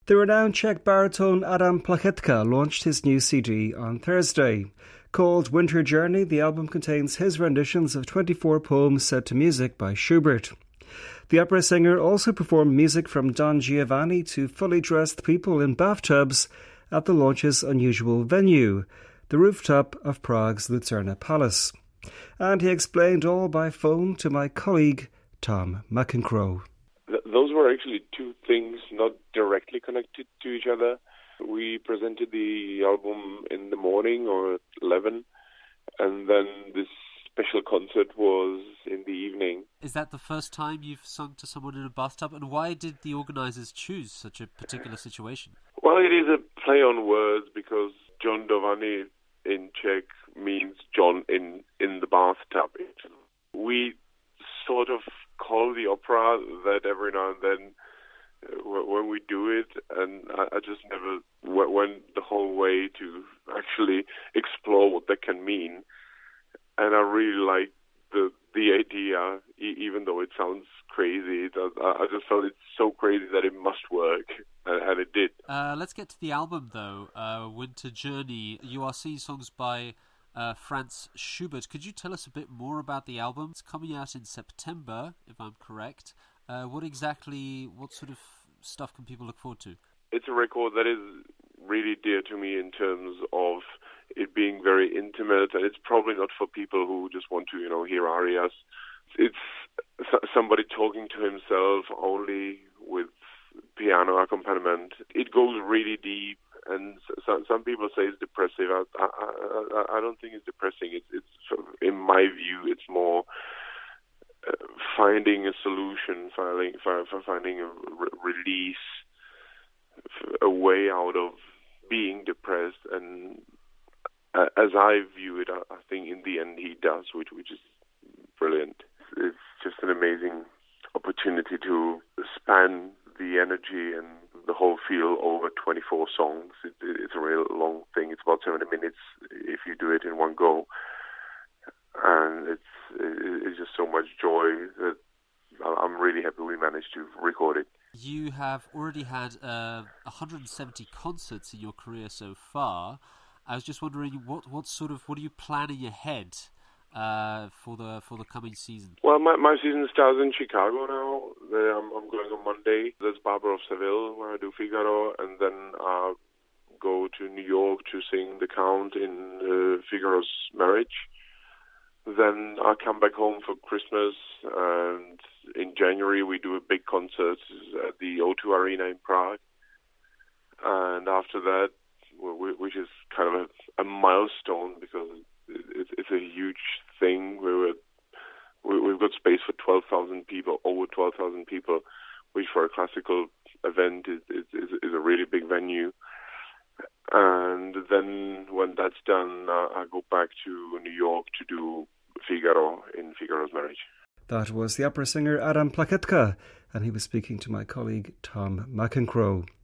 The renowned Czech baritone Adam Plachetka launched his new CD on Thursday. Called Winter Journey, the album contains his renditions of 24 poems set to music by Schubert. The opera singer also performed music from Don Giovanni to fully dressed people in bathtubs at the launch's unusual venue, the rooftop of Prague's Lucerna Palace. And he explained all by phone to my colleague Tom McEncroe. Those were actually two things not directly connected to each other. We presented the album in the morning or at 11, and then this special concert was in the evening. Is that the first time you've sung to someone in a bathtub? And why did the organisers choose such a particular situation? Well, it is a play on words because John Giovanni in Czech means John in the bathtub. We sort of call the opera that every now and then when we do it, and I just never went the whole way to actually explore what that can mean. And I really like the idea, even though it sounds crazy. I just felt it's so crazy that it must work, and it did. Let's get to the album, though. Winter Journey. You are singing songs by Franz Schubert. Could you tell us a bit more about the album? It's coming out in September, if I'm correct. What sort of stuff can people look forward to? It's a record that is really dear to me in terms of it being very intimate, and it's probably not for people who just want to, hear arias. It's somebody talking to himself only with piano accompaniment. It goes really deep, and some people say it's depressive. I don't think it's depressing. It's sort of, in my view, it's more finding a solution, finding a release, a way out of being depressed. And as I view it, I think in the end he does, which is brilliant. It's just an amazing opportunity to span the energy and the whole feel over 24 songs. It's a real long thing. It's about 70 minutes if you do it in one go. And it's just so much joy that I'm really happy we managed to record it. You have already had 170 concerts in your career so far. I was just wondering, what are you planning ahead for the coming season? Well, my season starts in Chicago now. I'm going on Monday. That's Barber of Seville, where I do Figaro, and then I'll go to New York to sing The Count in Figaro's Marriage. Then I'll come back home for Christmas, and in January we do a big concert at the O2 Arena in Prague. And after that, which is kind of a milestone because it's a huge thing. We've got space for 12,000 people, over 12,000 people, which for a classical event is a really big venue. And then when that's done, I go back to New York to do Figaro in Figaro's Marriage. That was the opera singer Adam Plachetka, and he was speaking to my colleague Tom McEncroe.